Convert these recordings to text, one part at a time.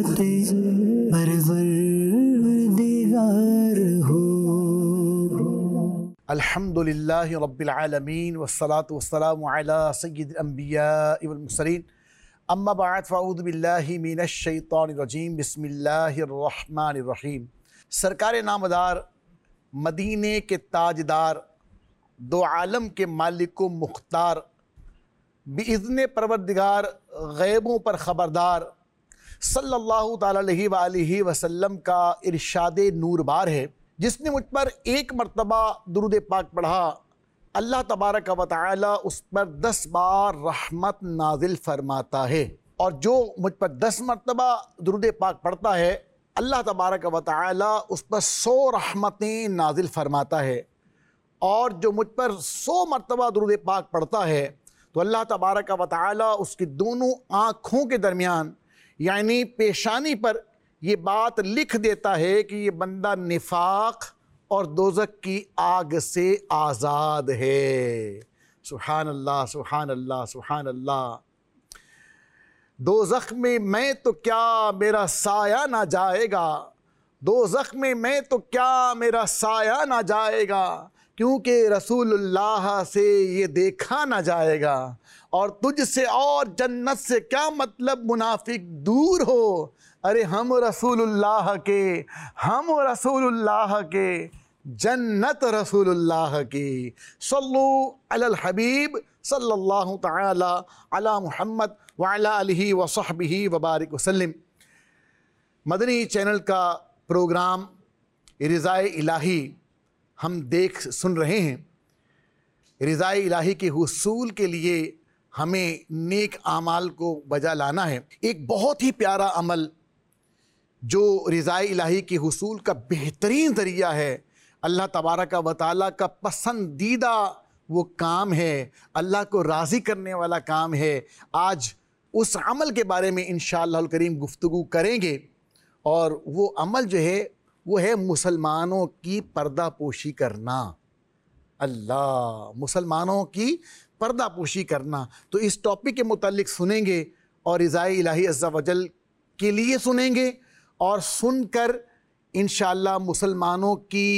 परवरदिगार हो। الحمدللہ رب العالمین والصلاة والسلام علی سید الانبیاء والمرسلین اما بعد فاعوذ باللہ من الشیطان الرجیم بسم اللہ الرحمن الرحیم۔ سرکار نامدار، مدینے کے تاجدار، دو عالم کے مالک و مختار، باذن پروردگار غیبوں پر خبردار، صلی اللہ تعالیٰ علیہ وآلہ وسلم کا ارشاد نور بار ہے، جس نے مجھ پر ایک مرتبہ درود پاک پڑھا، اللہ تبارک و تعالی اس پر 10 بار رحمت نازل فرماتا ہے، اور جو مجھ پر 10 مرتبہ درود پاک پڑھتا ہے اللہ تبارک و تعالی اس پر 100 رحمتیں نازل فرماتا ہے، اور جو مجھ پر 100 مرتبہ درود پاک پڑھتا ہے تو اللہ تبارک و تعالی اس کی دونوں آنکھوں کے درمیان یعنی پیشانی پر یہ بات لکھ دیتا ہے کہ یہ بندہ نفاق اور دوزخ کی آگ سے آزاد ہے۔ سبحان اللہ سبحان اللہ سبحان اللہ۔ دوزخ میں میں تو کیا میرا سایہ نہ جائے گا، دوزخ میں میں تو کیا میرا سایہ نہ جائے گا، کیونکہ رسول اللہ سے یہ دیکھا نہ جائے گا، اور تجھ سے اور جنت سے کیا مطلب منافق دور ہو، ارے ہم رسول اللہ کے، ہم رسول اللہ کے، جنت رسول اللہ کی۔ صلو علی الحبیب صلی اللہ تعالی علی محمد وعلی آلہ وصحبہ وبارک وسلم۔ مدنی چینل کا پروگرام رضائے الہی ہم سن رہے ہیں۔ رضائے الہی کے حصول کے لیے ہمیں نیک اعمال کو بجا لانا ہے۔ ایک بہت ہی پیارا عمل جو رضائے الہی کے حصول کا بہترین ذریعہ ہے، اللہ تبارک و تعالیٰ کا پسندیدہ وہ کام ہے، اللہ کو راضی کرنے والا کام ہے۔ آج اس عمل کے بارے میں انشاءاللہ الکریم گفتگو کریں گے، اور وہ عمل جو ہے وہ ہے مسلمانوں کی پردہ پوشی کرنا۔ اللہ، مسلمانوں کی پردہ پوشی کرنا۔ تو اس ٹاپک کے متعلق سنیں گے، اور رضائے الہی عز و جل کے لیے سنیں گے، اور سن کر انشاءاللہ مسلمانوں کی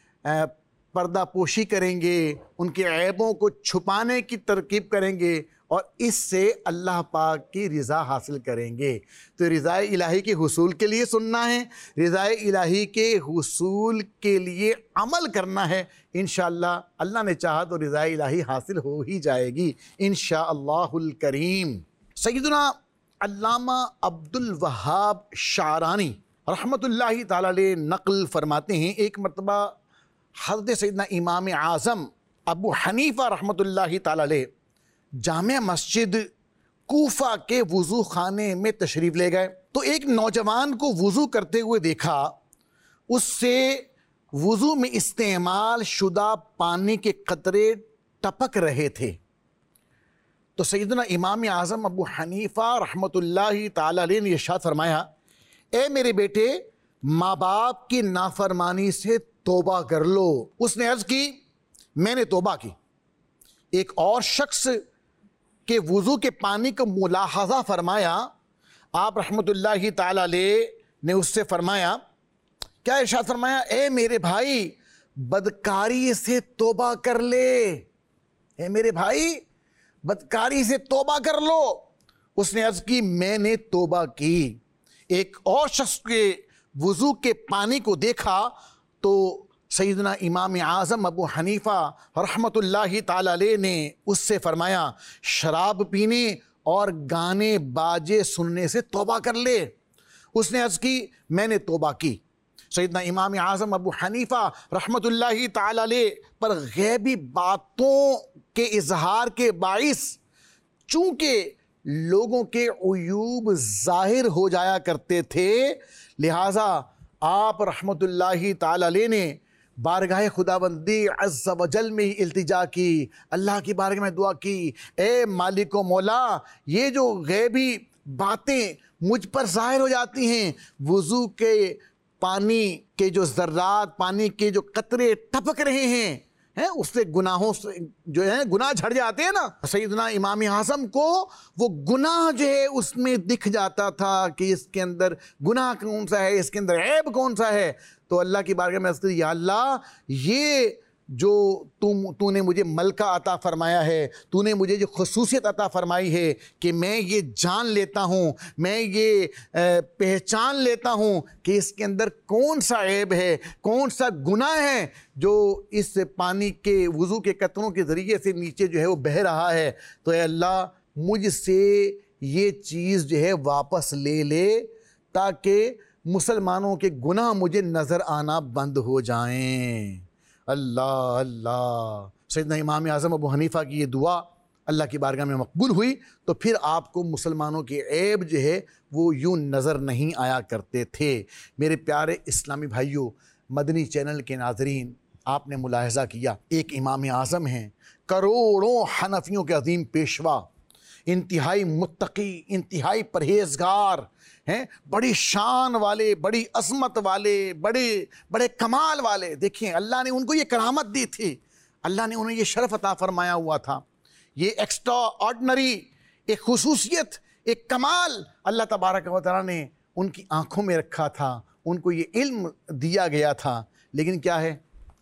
پردہ پوشی کریں گے، ان کے عیبوں کو چھپانے کی ترکیب کریں گے، اور اس سے اللہ پاک کی رضا حاصل کریں گے۔ تو رضائے الہی کے حصول کے لیے سننا ہے، رضائے الہی کے حصول کے لیے عمل کرنا ہے، انشاءاللہ اللہ نے چاہا تو رضائے الہی حاصل ہو ہی جائے گی انشاءاللہ الکریم۔ سیدنا علامہ عبدالوہاب شعرانی رحمۃ اللہ تعالیٰ علیہ نقل فرماتے ہیں، ایک مرتبہ حضرت سیدنا امام اعظم ابو حنیفہ رحمۃ اللہ تعالیٰ علیہ جامع مسجد کوفہ کے وضو خانے میں تشریف لے گئے، تو ایک نوجوان کو وضو کرتے ہوئے دیکھا، اس سے وضو میں استعمال شدہ پانی کے قطرے ٹپک رہے تھے۔ تو سیدنا امام اعظم ابو حنیفہ رحمۃ اللہ تعالیٰ علیہ نے ارشاد فرمایا، اے میرے بیٹے، ماں باپ کی نافرمانی سے توبہ کر لو۔ اس نے عرض کی، میں نے توبہ کی۔ ایک اور شخص کے وضو کے پانی کو ملاحظہ فرمایا، آپ رحمۃ اللہ تعالیٰ علیہ نے اس سے فرمایا، کیا ارشاد فرمایا، اے میرے بھائی، بدکاری سے توبہ کر لے، اے میرے بھائی بدکاری سے توبہ کر لو۔ اس نے عرض کی، میں نے توبہ کی۔ ایک اور شخص کے وضو کے پانی کو دیکھا تو سیدنا امام اعظم ابو حنیفہ رحمۃ اللہ تعالیٰ علیہ نے اس سے فرمایا، شراب پینے اور گانے باجے سننے سے توبہ کر لے۔ اس نے عرض کی، میں نے توبہ کی۔ سیدنا امام اعظم ابو حنیفہ رحمۃ اللہ تعالیٰ علیہ پر غیبی باتوں کے اظہار کے باعث چونکہ لوگوں کے عیوب ظاہر ہو جایا کرتے تھے، لہٰذا آپ رحمۃ اللہ تعالیٰ علیہ نے بارگاہ خداوندی عز و جل میں التجا کی، اللہ کی بارگاہ میں دعا کی، اے مالک و مولا، یہ جو غیبی باتیں مجھ پر ظاہر ہو جاتی ہیں، وضو کے پانی کے جو ذرات، پانی کے جو قطرے ٹپک رہے ہیں، ہیں، اس سے گناہوں سے جو ہے گناہ جھڑ جاتے ہیں نا۔ سیدنا امام اعظم کو وہ گناہ جو ہے اس میں دکھ جاتا تھا کہ اس کے اندر گناہ کون سا ہے، اس کے اندر عیب کون سا ہے۔ تو اللہ کی بارگاہ میں عرض کی، یا اللہ یہ جو تو نے مجھے ملکہ عطا فرمایا ہے، تو نے مجھے جو خصوصیت عطا فرمائی ہے کہ میں یہ جان لیتا ہوں، میں یہ پہچان لیتا ہوں کہ اس کے اندر کون سا عیب ہے، کون سا گناہ ہے جو اس پانی کے وضو کے قطروں کے ذریعے سے نیچے جو ہے وہ بہہ رہا ہے۔ تو اے اللہ مجھ سے یہ چیز جو ہے واپس لے لے، تاکہ مسلمانوں کے گناہ مجھے نظر آنا بند ہو جائیں۔ اللہ اللہ۔ سیدنا امام اعظم ابو حنیفہ کی یہ دعا اللہ کی بارگاہ میں مقبول ہوئی، تو پھر آپ کو مسلمانوں کے عیب جو ہے وہ یوں نظر نہیں آیا کرتے تھے۔ میرے پیارے اسلامی بھائیوں، مدنی چینل کے ناظرین، آپ نے ملاحظہ کیا ایک امام اعظم ہیں، کروڑوں حنفیوں کے عظیم پیشوا، انتہائی متقی، انتہائی پرہیزگار ہیں، بڑی شان والے، بڑی عظمت والے، بڑے کمال والے۔ دیکھیں اللہ نے ان کو یہ کرامت دی تھی، اللہ نے انہیں یہ شرف عطا فرمایا ہوا تھا، یہ ایکسٹرا آرڈنری ایک خصوصیت، ایک کمال اللہ تبارک و تعالیٰ نے ان کی آنکھوں میں رکھا تھا، ان کو یہ علم دیا گیا تھا۔ لیکن کیا ہے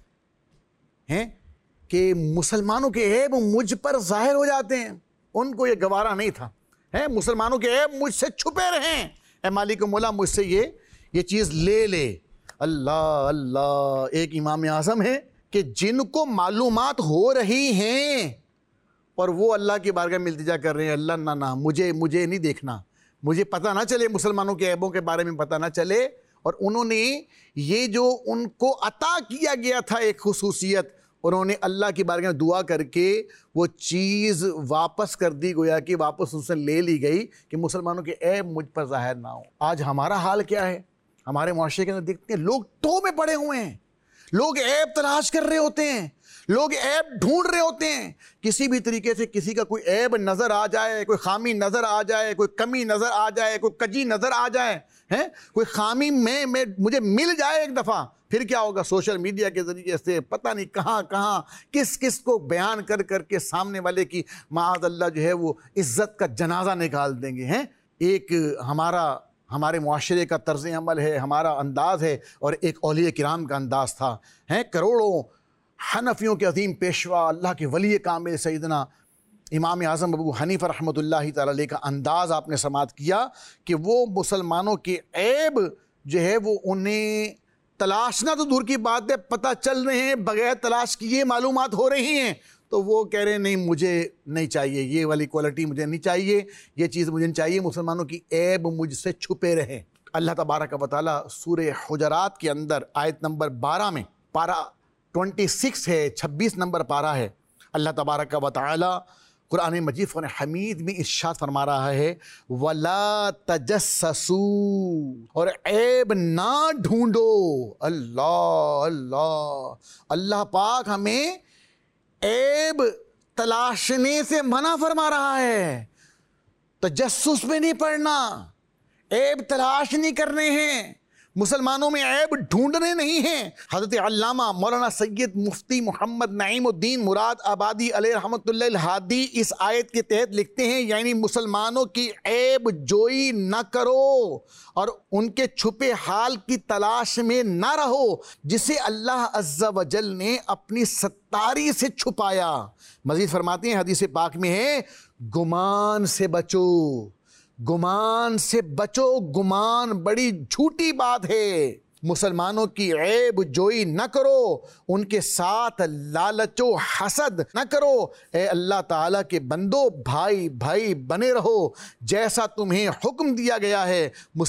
کہ مسلمانوں کے عیب مجھ پر ظاہر ہو جاتے ہیں، ان کو یہ گوارا نہیں تھا، مسلمانوں کے عیب مجھ سے چھپے رہیں، اے مالک و مولا مجھ سے یہ چیز لے لے۔ اللہ اللہ۔ ایک امام اعظم ہے کہ جن کو معلومات ہو رہی ہیں اور وہ اللہ کی بارگاہ میں التجا کر رہے ہیں، اللہ نہ مجھے نہیں دیکھنا، مجھے پتہ نہ چلے، مسلمانوں کے عیبوں کے بارے میں پتہ نہ چلے۔ اور انہوں نے یہ جو ان کو عطا کیا گیا تھا ایک خصوصیت، انہوں نے اللہ کی بارگاہ میں دعا کر کے وہ چیز واپس کر دی، گویا کہ واپس ان سے لے لی گئی کہ مسلمانوں کے عیب مجھ پر ظاہر نہ ہو۔ آج ہمارا حال کیا ہے؟ ہمارے معاشرے کے اندر دیکھتے ہیں لوگ ٹو میں پڑے ہوئے ہیں، لوگ عیب تلاش کر رہے ہوتے ہیں، لوگ عیب ڈھونڈ رہے ہوتے ہیں، کسی بھی طریقے سے کسی کا کوئی عیب نظر آ جائے، کوئی خامی نظر آ جائے، کوئی کمی نظر آ جائے، کوئی کجی نظر آ جائے، کوئی خامی میں مجھے مل جائے ایک دفعہ، پھر کیا ہوگا؟ سوشل میڈیا کے ذریعے سے پتہ نہیں کہاں کس کو بیان کر کے سامنے والے کی معاذ اللہ جو ہے وہ عزت کا جنازہ نکال دیں گے۔ ایک ہمارے معاشرے کا طرز عمل ہے، ہمارا انداز ہے، اور ایک اولیاء کرام کا انداز تھا۔ کروڑوں حنفیوں کے عظیم پیشوا، اللہ کے ولی کامل سیدنا امام اعظم ابو حنیفہ رحمۃ اللہ تعالی علیہ کا انداز آپ نے سماعت کیا کہ وہ مسلمانوں کے عیب جو ہے وہ انہیں تلاشنا تو دور کی بات ہے، پتہ چل رہے ہیں، بغیر تلاش کیے معلومات ہو رہی ہیں، تو وہ کہہ رہے ہیں نہیں مجھے نہیں چاہیے، یہ والی کوالٹی مجھے نہیں چاہیے، یہ چیز مجھے نہیں چاہیے، مسلمانوں کی عیب مجھ سے چھپے رہے۔ اللہ تبارک و تعالیٰ سورہ حجرات کے اندر آیت نمبر 12 میں، پارہ 26 ہے، 26 نمبر پارہ ہے، اللہ تبارک و تعالیٰ قرآن مجید فرقان حمید میں ارشاد فرما رہا ہے وَلَا تَجَسَّسُوا، اور عیب نہ ڈھونڈو۔ اللہ اللہ، اللہ پاک ہمیں عیب تلاشنے سے منع فرما رہا ہے، تجسس میں نہیں پڑنا، عیب تلاش نہیں کرنے ہیں، مسلمانوں میں عیب ڈھونڈنے نہیں ہیں۔ حضرت علامہ مولانا سید مفتی محمد نعیم الدین مراد آبادی علیہ رحمۃ اللہ الہادی اس آیت کے تحت لکھتے ہیں، یعنی مسلمانوں کی عیب جوئی نہ کرو اور ان کے چھپے حال کی تلاش میں نہ رہو جسے اللہ عز و جل نے اپنی ستاری سے چھپایا۔ مزید فرماتے ہیں حدیث پاک میں ہے گمان سے بچو، گمان سے بچو، گمان بڑی جھوٹی بات ہے۔ مسلمانوں کی عیب جوئی نہ کرو، ان کے ساتھ لالچ و حسد نہ کرو۔ اے اللہ تعالیٰ کے بندو، بھائی بھائی بنے رہو، جیسا تمہیں حکم دیا گیا ہے۔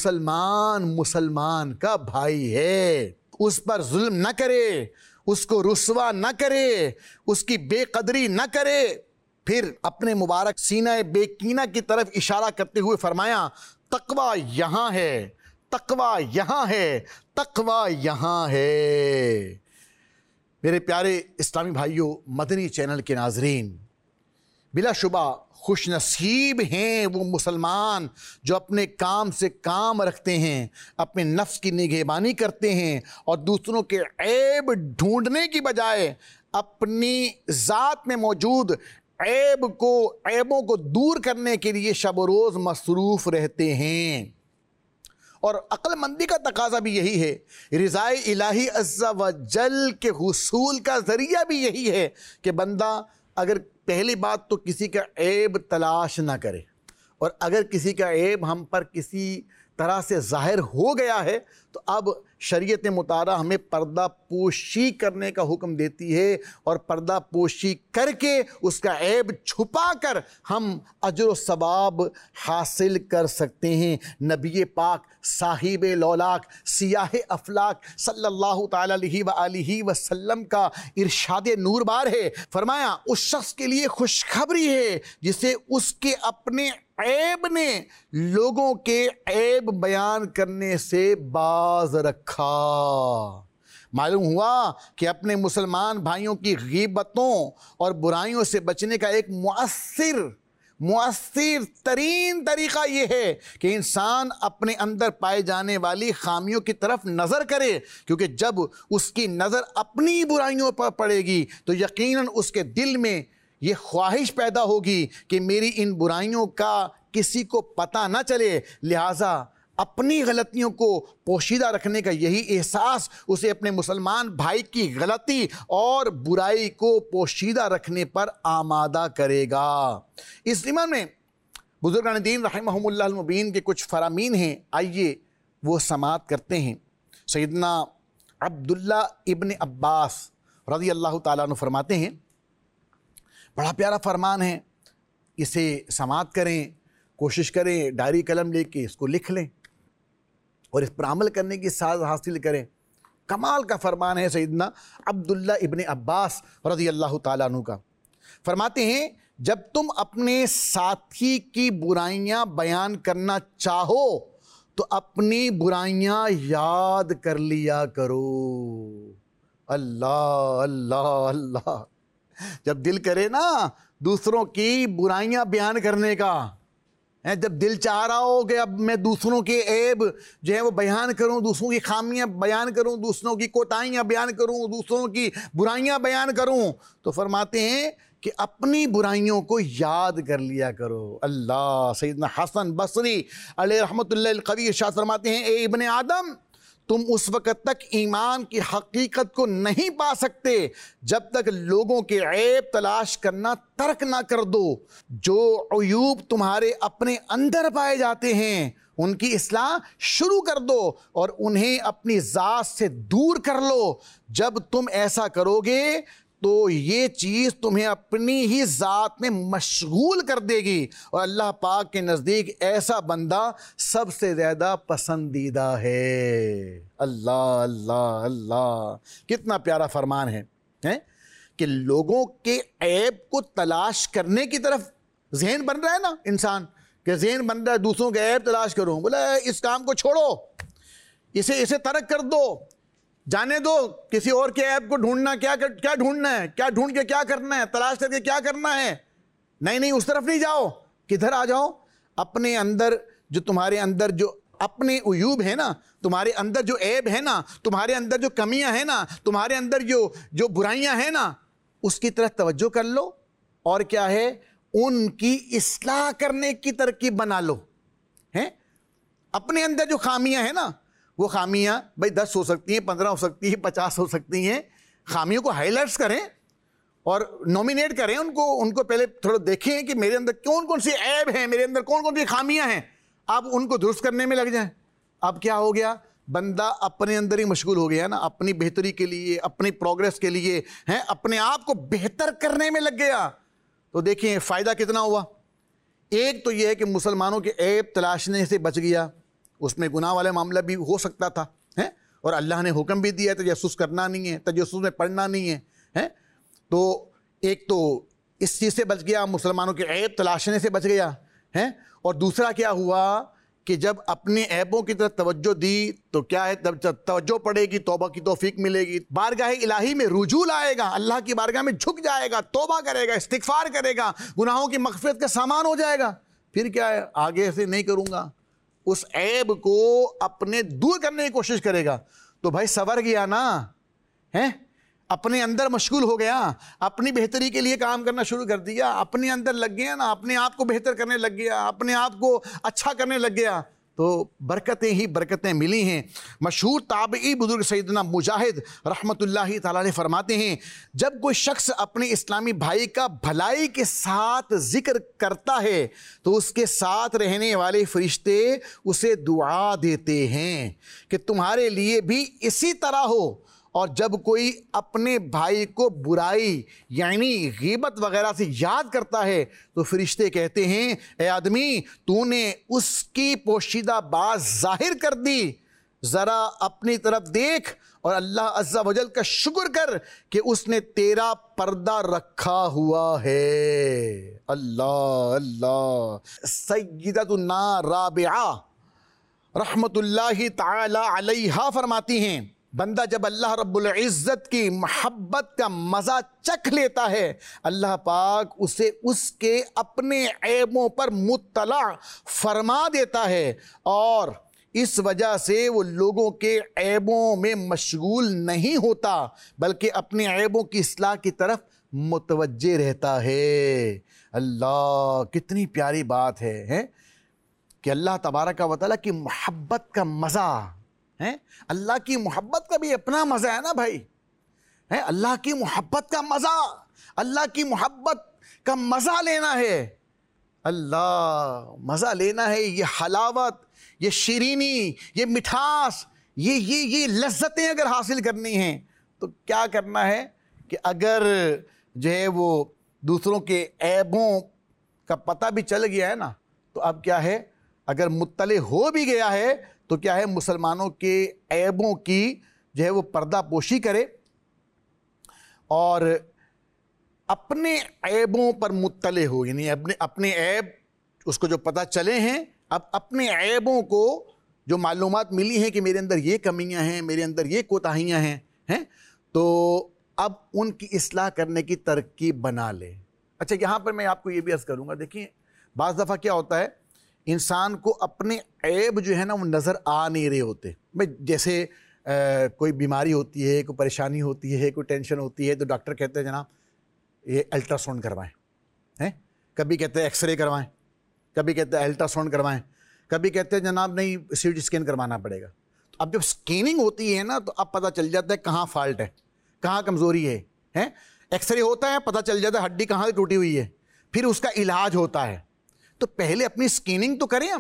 مسلمان کا بھائی ہے، اس پر ظلم نہ کرے، اس کو رسوا نہ کرے، اس کی بے قدری نہ کرے۔ پھر اپنے مبارک سینہ بے کینہ کی طرف اشارہ کرتے ہوئے فرمایا تقویٰ یہاں ہے، تقویٰ یہاں ہے، تقویٰ یہاں ہے۔ میرے پیارے اسلامی بھائیوں، مدنی چینل کے ناظرین، بلا شبہ خوش نصیب ہیں وہ مسلمان جو اپنے کام سے کام رکھتے ہیں، اپنے نفس کی نگہبانی کرتے ہیں اور دوسروں کے عیب ڈھونڈنے کی بجائے اپنی ذات میں موجود عیبوں کو دور کرنے کے لیے شب و روز مصروف رہتے ہیں۔ اور عقل مندی کا تقاضا بھی یہی ہے، رضائے الہی عز و جل کے حصول کا ذریعہ بھی یہی ہے کہ بندہ اگر پہلی بات تو کسی کا عیب تلاش نہ کرے، اور اگر کسی کا عیب ہم پر کسی طرح سے ظاہر ہو گیا ہے تو اب شریعت مطالعہ ہمیں پردہ پوشی کرنے کا حکم دیتی ہے، اور پردہ پوشی کر کے اس کا عیب چھپا کر ہم اجر و ثواب حاصل کر سکتے ہیں۔ نبی پاک صاحب لولاک سیاہ افلاک صلی اللہ تعالیٰ علیہ وآلہ وسلم کا ارشاد نور بار ہے، فرمایا اس شخص کے لیے خوشخبری ہے جسے اس کے اپنے عیب نے لوگوں کے عیب بیان کرنے سے باز رکھا۔ معلوم ہوا کہ اپنے مسلمان بھائیوں کی غیبتوں اور برائیوں سے بچنے کا ایک مؤثر ترین طریقہ یہ ہے کہ انسان اپنے اندر پائے جانے والی خامیوں کی طرف نظر کرے، کیونکہ جب اس کی نظر اپنی برائیوں پر پڑے گی تو یقیناً اس کے دل میں یہ خواہش پیدا ہوگی کہ میری ان برائیوں کا کسی کو پتہ نہ چلے، لہٰذا اپنی غلطیوں کو پوشیدہ رکھنے کا یہی احساس اسے اپنے مسلمان بھائی کی غلطی اور برائی کو پوشیدہ رکھنے پر آمادہ کرے گا۔ اس ضمن میں بزرگان دین رحمہم اللہ المبین کے کچھ فرامین ہیں، آئیے وہ سماعت کرتے ہیں۔ سیدنا عبداللہ ابن عباس رضی اللہ تعالیٰ عنہ فرماتے ہیں، بڑا پیارا فرمان ہے، اسے سماعت کریں، کوشش کریں ڈائری قلم لے کے اس کو لکھ لیں اور اس پر عمل کرنے کی ساز حاصل کریں۔ کمال کا فرمان ہے سیدنا عبداللہ ابن عباس رضی اللہ تعالیٰ عنہ کا، فرماتے ہیں جب تم اپنے ساتھی کی برائیاں بیان کرنا چاہو تو اپنی برائیاں یاد کر لیا کرو۔ اللہ اللہ اللہ، جب دل کرے نا دوسروں کی برائیاں بیان کرنے کا، جب دل چاہ رہا ہو کہ اب میں دوسروں کے عیب جو ہے وہ بیان کروں، دوسروں کی خامیاں بیان کروں، دوسروں کی کوتاہیاں بیان کروں، دوسروں کی برائیاں بیان کروں، تو فرماتے ہیں کہ اپنی برائیوں کو یاد کر لیا کرو۔ اللہ، سیدنا حسن بصری علیہ رحمۃ اللہ القوی ارشاد فرماتے ہیں، اے ابن آدم، تم اس وقت تک ایمان کی حقیقت کو نہیں پا سکتے جب تک لوگوں کے عیب تلاش کرنا ترک نہ کر دو۔ جو عیوب تمہارے اپنے اندر پائے جاتے ہیں ان کی اصلاح شروع کر دو اور انہیں اپنی ذات سے دور کر لو۔ جب تم ایسا کرو گے تو یہ چیز تمہیں اپنی ہی ذات میں مشغول کر دے گی، اور اللہ پاک کے نزدیک ایسا بندہ سب سے زیادہ پسندیدہ ہے۔ اللہ اللہ اللہ، کتنا پیارا فرمان ہے کہ لوگوں کے عیب کو تلاش کرنے کی طرف ذہن بن رہا ہے نا انسان، کہ ذہن بن رہا ہے دوسروں کے عیب تلاش کروں، بولا اس کام کو چھوڑو، اسے ترک کر دو، جانے دو، کسی اور کے عیب کو ڈھونڈنا، کیا ڈھونڈنا ہے، کیا ڈھونڈ کے کیا کرنا ہے، تلاش کر کے کیا کرنا ہے، نہیں اس طرف نہیں جاؤ، کدھر آ جاؤ، اپنے اندر جو تمہارے اندر جو اپنے عیوب ہیں نا، تمہارے اندر جو عیب ہے نا، تمہارے اندر جو کمیاں ہیں نا، تمہارے اندر جو برائیاں ہیں نا، اس کی طرف توجہ کر لو، اور کیا ہے، ان کی اصلاح کرنے کی ترکیب بنا لو۔ اپنے اندر جو خامیاں ہیں نا، وہ خامیاں بھائی 10 ہو سکتی ہیں، 15 ہو سکتی ہیں، 50 ہو سکتی ہیں، خامیوں کو ہائی لائٹس کریں اور نومینیٹ کریں ان کو پہلے تھوڑا دیکھیں کہ میرے اندر کون سی عیب ہیں، میرے اندر کون سی خامیاں ہیں، اب ان کو درست کرنے میں لگ جائیں۔ اب کیا ہو گیا، بندہ اپنے اندر ہی مشغول ہو گیا نا، اپنی بہتری کے لیے، اپنی پروگریس کے لیے، اپنے آپ کو بہتر کرنے میں لگ گیا، تو دیکھیں فائدہ کتنا ہوا۔ ایک تو یہ ہے کہ مسلمانوں کے عیب تلاشنے سے بچ گیا، اس میں گناہ والا معاملہ بھی ہو سکتا تھا، اور اللہ نے حکم بھی دیا ہے تجسس کرنا نہیں ہے، تجسس میں پڑھنا نہیں ہے، تو ایک تو اس چیز سے بچ گیا، مسلمانوں کے عیب تلاشنے سے بچ گیا، اور دوسرا کیا ہوا کہ جب اپنے عیبوں کی طرف توجہ دی تو کیا ہے، جب توجہ پڑے گی توبہ کی توفیق ملے گی، بارگاہ الہی میں رجوع آئے گا، اللہ کی بارگاہ میں جھک جائے گا، توبہ کرے گا، استغفار کرے گا، گناہوں کی مغفرت کا سامان ہو جائے گا، پھر کیا ہے، آگے سے نہیں کروں گا، اس عیب کو اپنے دور کرنے کی کوشش کرے گا، تو بھائی سنور گیا نا، اپنے اندر مشغول ہو گیا، اپنی بہتری کے لیے کام کرنا شروع کر دیا، اپنے اندر لگ گیا نا، اپنے آپ کو بہتر کرنے لگ گیا، اپنے آپ کو اچھا کرنے لگ گیا، تو برکتیں ہی برکتیں ملی ہیں۔ مشہور تابعی بزرگ سیدنا مجاہد رحمۃ اللہ تعالیٰ علیہ فرماتے ہیں، جب کوئی شخص اپنے اسلامی بھائی کا بھلائی کے ساتھ ذکر کرتا ہے تو اس کے ساتھ رہنے والے فرشتے اسے دعا دیتے ہیں کہ تمہارے لیے بھی اسی طرح ہو، اور جب کوئی اپنے بھائی کو برائی یعنی غیبت وغیرہ سے یاد کرتا ہے تو فرشتے کہتے ہیں اے آدمی تو نے اس کی پوشیدہ بات ظاہر کر دی، ذرا اپنی طرف دیکھ اور اللہ عز و جل کا شکر کر کہ اس نے تیرا پردہ رکھا ہوا ہے۔ اللہ اللہ۔ سیدتنا رابعہ رحمت اللہ تعالی علیہا فرماتی ہیں، بندہ جب اللہ رب العزت کی محبت کا مزہ چکھ لیتا ہے، اللہ پاک اسے اس کے اپنے عیبوں پر مطلع فرما دیتا ہے، اور اس وجہ سے وہ لوگوں کے عیبوں میں مشغول نہیں ہوتا بلکہ اپنے عیبوں کی اصلاح کی طرف متوجہ رہتا ہے۔ اللہ، کتنی پیاری بات ہے کہ اللہ تبارک و تعالیٰ کی محبت کا مزہ ہے۔ اللہ کی محبت کا بھی اپنا مزہ ہے نا بھائی، اللہ کی محبت کا مزہ، اللہ کی محبت کا مزہ لینا ہے، اللہ مزہ لینا ہے، یہ حلاوت، یہ شیرینی، یہ مٹھاس، یہ لذتیں اگر حاصل کرنی ہیں تو کیا کرنا ہے کہ اگر جو ہے وہ دوسروں کے عیبوں کا پتہ بھی چل گیا ہے نا، تو اب کیا ہے، اگر مطلع ہو بھی گیا ہے تو کیا ہے، مسلمانوں کے عیبوں کی جو ہے وہ پردہ پوشی کرے اور اپنے عیبوں پر مطلع ہو، یعنی اپنے عیب اس کو جو پتہ چلے ہیں، اب اپنے عیبوں کو جو معلومات ملی ہیں کہ میرے اندر یہ کمیاں ہیں، میرے اندر یہ کوتاہیاں ہیں تو اب ان کی اصلاح کرنے کی ترکیب بنا لے۔ اچھا، یہاں پر میں آپ کو یہ بھی عرض کروں گا، دیکھیں بعض دفعہ کیا ہوتا ہے، انسان کو اپنے عیب جو ہے نا وہ نظر آ نہیں رہے ہوتے۔ جیسے کوئی بیماری ہوتی ہے، کوئی پریشانی ہوتی ہے، کوئی ٹینشن ہوتی ہے تو ڈاکٹر کہتے ہیں جناب یہ الٹرا ساؤنڈ کروائیں، کبھی کہتے ہیں ایکس رے کروائیں، کبھی کہتے ہیں الٹرا ساؤنڈ کروائیں، کبھی کہتے ہیں جناب نہیں سی ٹی اسکین کروانا پڑے گا۔ تو اب جب اسکیننگ ہوتی ہے نا تو اب پتہ چل جاتا ہے کہاں فالٹ ہے، کہاں کمزوری ہے۔ ایکس رے ہوتا ہے، پتہ چل جاتا ہے ہڈی کہاں سے ٹوٹی ہوئی ہے، پھر اس کا علاج ہوتا ہے۔ تو پہلے اپنی اسکیننگ تو کریں،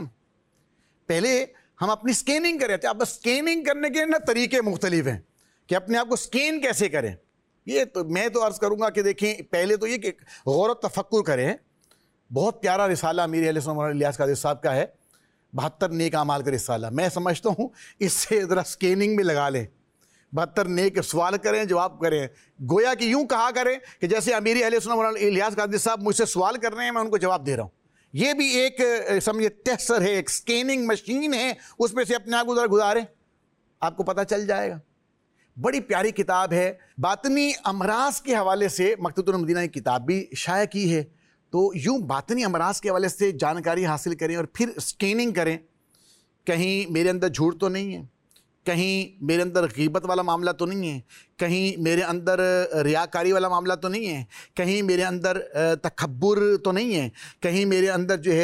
ہم اپنی اسکیننگ کریں۔ اب اسکیننگ کرنے کے نا طریقے مختلف ہیں کہ اپنے آپ کو اسکین کیسے کریں۔ یہ تو میں تو عرض کروں گا کہ دیکھیں، پہلے تو یہ کہ غور و تفکر کریں۔ بہت پیارا رسالہ امیر اہل سنت مولانا الیاس قادری صاحب کا ہے، 72 نیک اعمال کا رسالہ۔ میں سمجھتا ہوں اس سے ذرا اسکیننگ میں لگا لیں، 72 نیک سوال کریں، جواب کریں، گویا کہ یوں کہا کریں کہ جیسے امیر اہل سنت مولانا الیاس قادری صاحب مجھ سے سوال کر رہے ہیں، میں ان کو جواب دے رہا ہوں۔ یہ بھی ایک سمجھے ٹیسٹر ہے، ایک اسکیننگ مشین ہے، اس میں سے اپنے آپ کو ذرا گزاریں، آپ کو پتہ چل جائے گا۔ بڑی پیاری کتاب ہے، باطنی امراض کے حوالے سے مکتبۃ المدینہ کی کتاب بھی شائع کی ہے۔ تو یوں باطنی امراض کے حوالے سے جانکاری حاصل کریں اور پھر اسکیننگ کریں، کہیں میرے اندر جھوٹ تو نہیں ہے، کہیں میرے اندر غیبت والا معاملہ تو نہیں ہے، کہیں میرے اندر ریاکاری والا معاملہ تو نہیں ہے، کہیں میرے اندر تکبر تو نہیں ہے، کہیں میرے اندر جو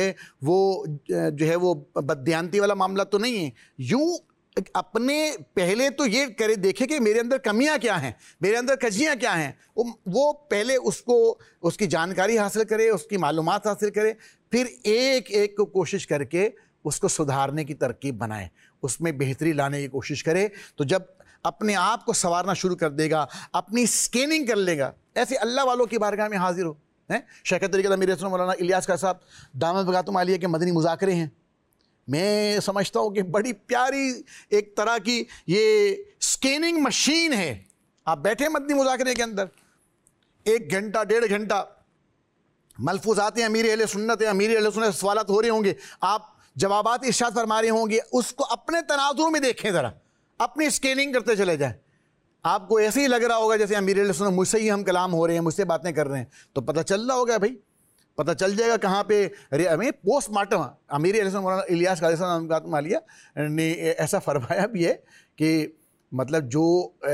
ہے وہ بددیانتی والا معاملہ تو نہیں ہے۔ یوں اپنے پہلے تو یہ کرے، دیکھے کہ میرے اندر کمیاں کیا ہیں، میرے اندر کجیاں کیا ہیں، وہ پہلے اس کی جانکاری حاصل کرے، اس کی معلومات حاصل کرے، پھر ایک ایک کو کوشش کر کے اس کو سدھارنے کی ترکیب بنائے، اس میں بہتری لانے کی کوشش کرے۔ تو جب اپنے آپ کو سنوارنا شروع کر دے گا، اپنی اسکیننگ کر لے گا، ایسے اللہ والوں کی بارگاہ میں حاضر ہو۔ شیخ طریقت امیر سنت مولانا الیاس قادری صاحب دامت برکاتہم عالیہ کے مدنی مذاکرے ہیں، میں سمجھتا ہوں کہ بڑی پیاری ایک طرح کی یہ اسکیننگ مشین ہے۔ آپ بیٹھے مدنی مذاکرے کے اندر 1 گھنٹہ 1.5 گھنٹہ ملفوظات امیر اہل سنت سوالات ہو رہے ہوں گے، آپ جوابات ارشاد فرما رہے ہوں گے، اس کو اپنے تناظر میں دیکھیں، ذرا اپنی اسکیننگ کرتے چلے جائیں۔ آپ کو ایسے ہی لگ رہا ہوگا جیسے امیر اہل سنت مجھ سے ہی ہم کلام ہو رہے ہیں، مجھ سے باتیں کر رہے ہیں، تو پتہ چل رہا ہوگا بھائی، پتہ چل جائے گا کہاں پہ پوسٹ مارٹم۔ امیر اہل سنت مولانا الیاس قادری صاحب نے ایسا فرمایا بھی ہے کہ مطلب جو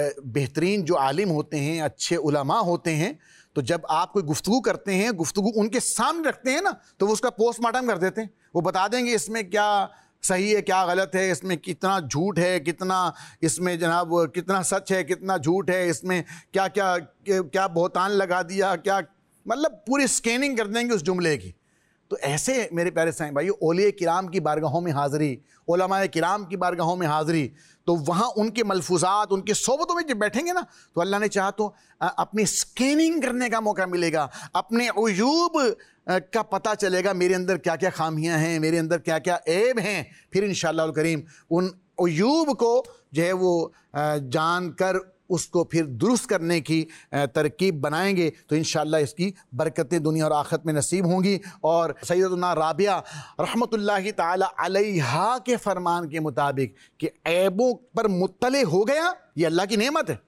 بہترین جو عالم ہوتے ہیں، اچھے علماء ہوتے ہیں، تو جب آپ کوئی گفتگو کرتے ہیں، گفتگو ان کے سامنے رکھتے ہیں نا، تو وہ اس کا پوسٹ مارٹم کر دیتے ہیں. وہ بتا دیں گے اس میں کیا صحیح ہے، کیا غلط ہے، اس میں کتنا جھوٹ ہے، کتنا اس میں جناب کتنا سچ ہے، کتنا جھوٹ ہے، اس میں کیا کیا کیا بہتان لگا دیا، کیا مطلب پوری سکیننگ کر دیں گے اس جملے کی. تو ایسے میرے پیارے سائیں بھائی، اولیاء کرام کی بارگاہوں میں حاضری، علماء کرام کی بارگاہوں میں حاضری، تو وہاں ان کے ملفوظات، ان کی صحبتوں میں جب بیٹھیں گے نا، تو اللہ نے چاہا تو اپنی سکیننگ کرنے کا موقع ملے گا، اپنے عیوب کا پتہ چلے گا، میرے اندر کیا کیا خامیاں ہیں، میرے اندر کیا کیا عیب ہیں. پھر انشاءاللہ الکریم ان عیوب کو جو ہے وہ جان کر اس کو پھر درست کرنے کی ترکیب بنائیں گے، تو انشاءاللہ اس کی برکتیں دنیا اور آخرت میں نصیب ہوں گی. اور سیدنا رابعہ رحمۃ اللہ تعالی علیہا کے فرمان کے مطابق کہ عیبوں پر مطلع ہو گیا، یہ اللہ کی نعمت ہے.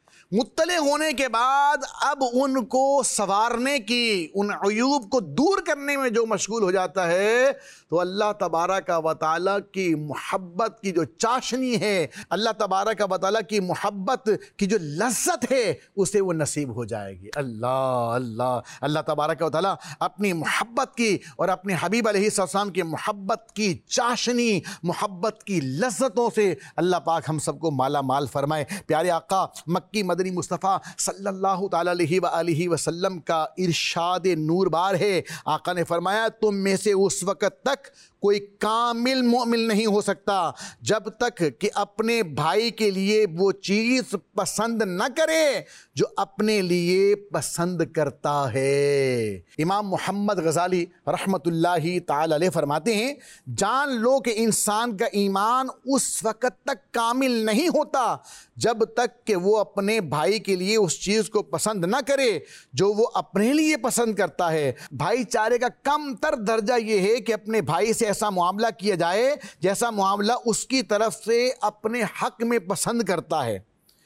مطلع ہونے کے بعد اب ان کو سنوارنے کی، ان عیوب کو دور کرنے میں جو مشغول ہو جاتا ہے، تو اللہ تبارک و تعالیٰ کی محبت کی جو چاشنی ہے، اللہ تبارک و تعالیٰ کی محبت کی جو لذت ہے، اسے وہ نصیب ہو جائے گی. اللہ اللہ اللہ تبارک و تعالیٰ اپنی محبت کی اور اپنے حبیب علیہ السلام کی محبت کی چاشنی، محبت کی لذتوں سے اللہ پاک ہم سب کو مالا مال فرمائے. پیارے آقا مکی مدنی مصطفیٰ صلی اللہ تعالیٰ علیہ وآلہ وسلم کا ارشاد نور بار ہے. آقا نے فرمایا تم میں سے اس وقت تک کوئی کامل مومن نہیں ہو سکتا جب تک کہ اپنے بھائی کے لیے وہ چیز پسند نہ کرے جو اپنے لیے پسند کرتا ہے. امام محمد غزالی رحمۃ اللہ تعالی علیہ فرماتے ہیں جان لو کہ انسان کا ایمان اس وقت تک کامل نہیں ہوتا جب تک کہ وہ اپنے بھائی کے لیے اس چیز کو پسند نہ کرے جو وہ اپنے لیے پسند کرتا ہے. بھائی چارے کا کم تر درجہ یہ ہے کہ اپنے بھائی سے ایسا معاملہ کیا جائے جیسا معاملہ اس کی طرف سے اپنے حق میں پسند کرتا ہے.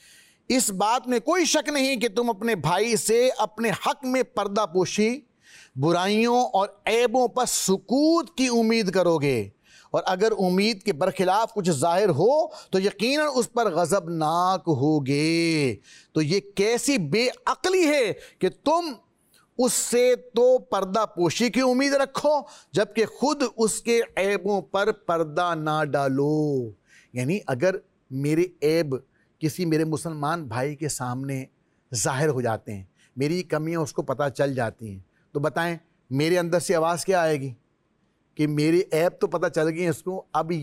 اس بات میں کوئی شک نہیں کہ تم اپنے بھائی سے اپنے حق میں پردہ پوشی، برائیوں اور عیبوں پر سکوت کی امید کرو گے، اور اگر امید کے برخلاف کچھ ظاہر ہو تو یقیناً اس پر غضبناک ہوگے. تو یہ کیسی بے عقلی ہے کہ تم اس سے تو پردہ پوشی کی امید رکھو جبکہ خود اس کے عیبوں پر پردہ نہ ڈالو. یعنی اگر میرے عیب کسی میرے مسلمان بھائی کے سامنے ظاہر ہو جاتے ہیں، میری کمیاں اس کو پتہ چل جاتی ہیں، تو بتائیں میرے اندر سے آواز کیا آئے گی کہ میرے عیب تو پتہ چل گئی اس کو، اب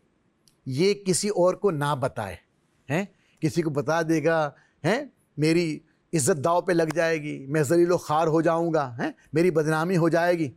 یہ کسی اور کو نہ بتائے ہیں، کسی کو بتا دے گا ہیں، میری عزت داؤ پہ لگ جائے گی، میں ذلیل و خوار ہو جاؤں گا، ہیں، میری بدنامی ہو جائے گی.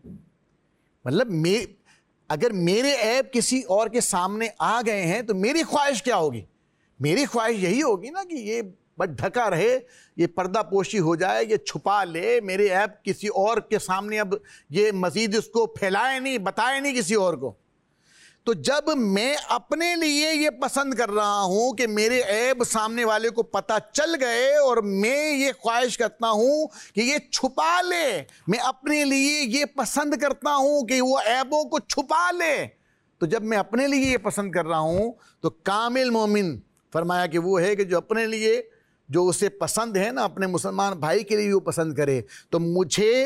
مطلب اگر میرے عیب کسی اور کے سامنے آ گئے ہیں تو میری خواہش کیا ہوگی؟ میری خواہش یہی ہوگی نا کہ یہ بس ڈھکا رہے، یہ پردہ پوشی ہو جائے، یہ چھپا لے میرے عیب کسی اور کے سامنے، اب یہ مزید اس کو پھیلائے نہیں، بتائے نہیں کسی اور کو. تو جب میں اپنے لیے یہ پسند کر رہا ہوں کہ میرے عیب سامنے والے کو پتہ چل گئے اور میں یہ خواہش کرتا ہوں کہ یہ چھپا لے، میں اپنے لیے یہ پسند کرتا ہوں کہ وہ عیبوں کو چھپا لے، تو جب میں اپنے لیے یہ پسند کر رہا ہوں تو کامل مومن فرمایا کہ وہ ہے کہ جو اپنے لیے جو اسے پسند ہے نا، اپنے مسلمان بھائی کے لیے وہ پسند کرے. تو مجھے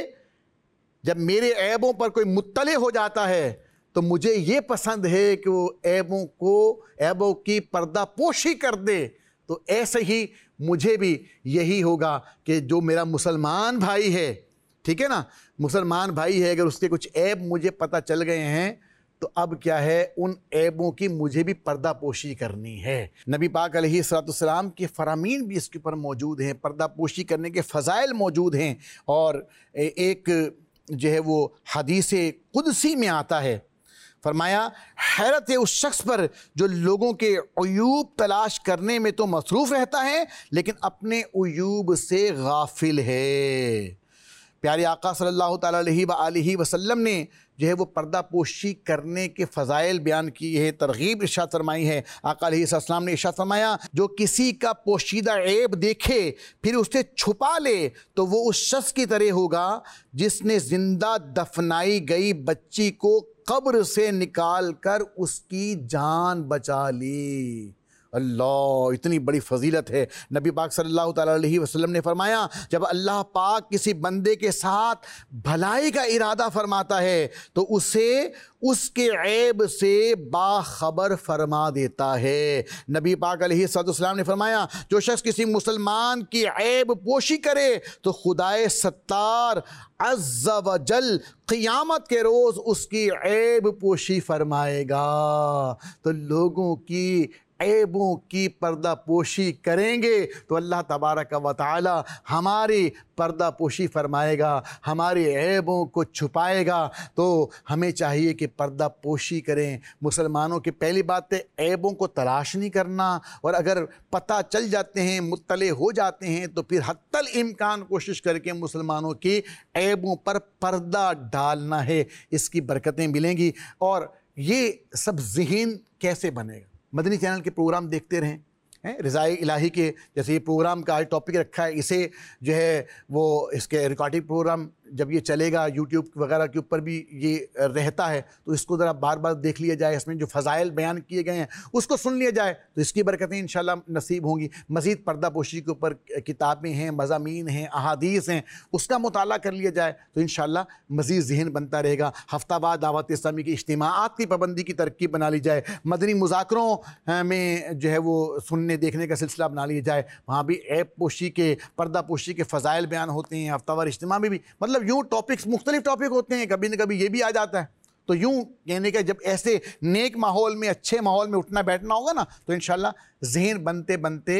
جب میرے عیبوں پر کوئی مطلع ہو جاتا ہے تو مجھے یہ پسند ہے کہ وہ عیبوں کی پردہ پوشی کر دے. تو ایسے ہی مجھے بھی یہی ہوگا کہ جو میرا مسلمان بھائی ہے، ٹھیک ہے نا، مسلمان بھائی ہے، اگر اس کے کچھ عیب مجھے پتہ چل گئے ہیں تو اب کیا ہے، ان عیبوں کی مجھے بھی پردہ پوشی کرنی ہے. نبی پاک علیہ السلام کے فرامین بھی اس کے اوپر موجود ہیں، پردہ پوشی کرنے کے فضائل موجود ہیں. اور ایک جو ہے وہ حدیث قدسی میں آتا ہے، فرمایا حیرت ہے اس شخص پر جو لوگوں کے عیوب تلاش کرنے میں تو مصروف رہتا ہے لیکن اپنے عیوب سے غافل ہے. پیارے آقا صلی اللہ تعالیٰ علیہ وآلہ وسلم نے جو ہے وہ پردہ پوشی کرنے کے فضائل بیان کی ہے، ترغیب ارشاد فرمائی ہے. آقا علیہ السلام نے ارشاد فرمایا جو کسی کا پوشیدہ عیب دیکھے پھر اسے چھپا لے تو وہ اس شخص کی طرح ہوگا جس نے زندہ دفنائی گئی بچی کو قبر سے نکال کر اس کی جان بچا لی. اللہ اتنی بڑی فضیلت ہے۔ نبی پاک صلی اللہ تعالیٰ علیہ وسلم نے فرمایا جب اللہ پاک کسی بندے کے ساتھ بھلائی کا ارادہ فرماتا ہے تو اسے اس کے عیب سے باخبر فرما دیتا ہے۔ نبی پاک علیہ السلام نے فرمایا جو شخص کسی مسلمان کی عیب پوشی کرے تو خدائے ستار عز و جل قیامت کے روز اس کی عیب پوشی فرمائے گا۔ تو لوگوں کی عیبوں کی پردہ پوشی کریں گے تو اللہ تبارک و تعالی ہماری پردہ پوشی فرمائے گا، ہماری عیبوں کو چھپائے گا۔ تو ہمیں چاہیے کہ پردہ پوشی کریں۔ مسلمانوں کی پہلی بات ہے عیبوں کو تلاش نہیں کرنا، اور اگر پتہ چل جاتے ہیں، مطلع ہو جاتے ہیں، تو پھر حتی الامکان کوشش کر کے مسلمانوں کی عیبوں پر پردہ ڈالنا ہے، اس کی برکتیں ملیں گی۔ اور یہ سب ذہن کیسے بنے گا؟ مدنی چینل کے پروگرام دیکھتے رہیں، رضائے الہی کے جیسے یہ پروگرام کا آج ٹاپک رکھا ہے، اسے جو ہے وہ اس کے ریکارڈنگ پروگرام جب یہ چلے گا یوٹیوب وغیرہ کے اوپر بھی یہ رہتا ہے تو اس کو ذرا بار بار دیکھ لیا جائے، اس میں جو فضائل بیان کیے گئے ہیں اس کو سن لیا جائے تو اس کی برکتیں انشاءاللہ نصیب ہوں گی۔ مزید پردہ پوشی کے اوپر کتابیں ہیں، مضامین ہیں، احادیث ہیں، اس کا مطالعہ کر لیا جائے تو انشاءاللہ مزید ذہن بنتا رہے گا۔ ہفتہ وار دعوت اسلامی کی اجتماعات کی پابندی کی ترکیب بنا لی جائے، مدنی مذاکروں میں جو ہے وہ سننے دیکھنے کا سلسلہ بنا لیا جائے، وہاں بھی عیب پوشی کے، پردہ پوشی کے فضائل بیان ہوتے ہیں۔ ہفتہ وار اجتماع میں بھی مطلب یوں ٹاپکس مختلف ٹاپک ہوتے ہیں، کبھی نہ کبھی یہ بھی آ جاتا ہے۔ تو یوں کہنے کا جب ایسے نیک ماحول میں، اچھے ماحول میں اٹھنا بیٹھنا ہوگا نا تو انشاءاللہ ذہن بنتے بنتے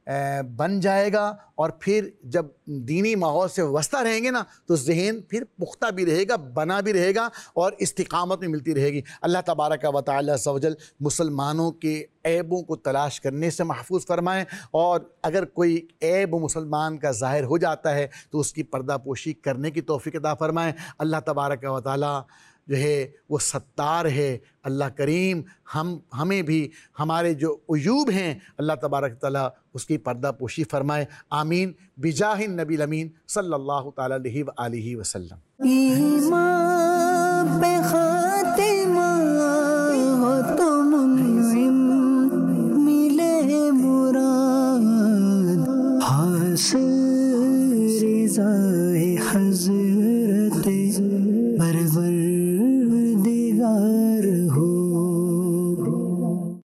بن جائے گا، اور پھر جب دینی ماحول سے وابستہ رہیں گے نا تو ذہن پھر پختہ بھی رہے گا، بنا بھی رہے گا، اور استقامت بھی ملتی رہے گی۔ اللہ تبارک و تعالی عز و جل مسلمانوں کے عیبوں کو تلاش کرنے سے محفوظ فرمائیں، اور اگر کوئی عیب مسلمان کا ظاہر ہو جاتا ہے تو اس کی پردہ پوشی کرنے کی توفیق عطا فرمائیں۔ اللہ تبارک و تعالی جو ہے وہ ستار ہے، اللہ کریم ہمیں بھی ہمارے جو عیوب ہیں اللہ تبارک و تعالی اس کی پردہ پوشی فرمائے، آمین، بجاہ النبی الامین صلی اللہ تعالی علیہ وآلہ وسلم۔ ایمان پہ خاتمہ ہو تو منعم ملے مراد، حاصل رضا حضرت